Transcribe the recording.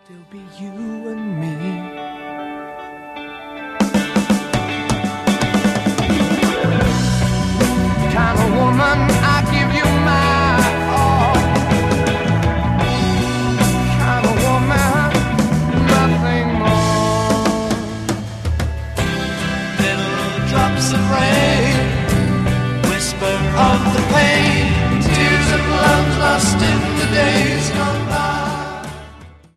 still be you and me. Kind of woman, I give you my all. Kind of woman, nothing more. Little drops of rain, whisper of the pain, tears of love lost in the days gone.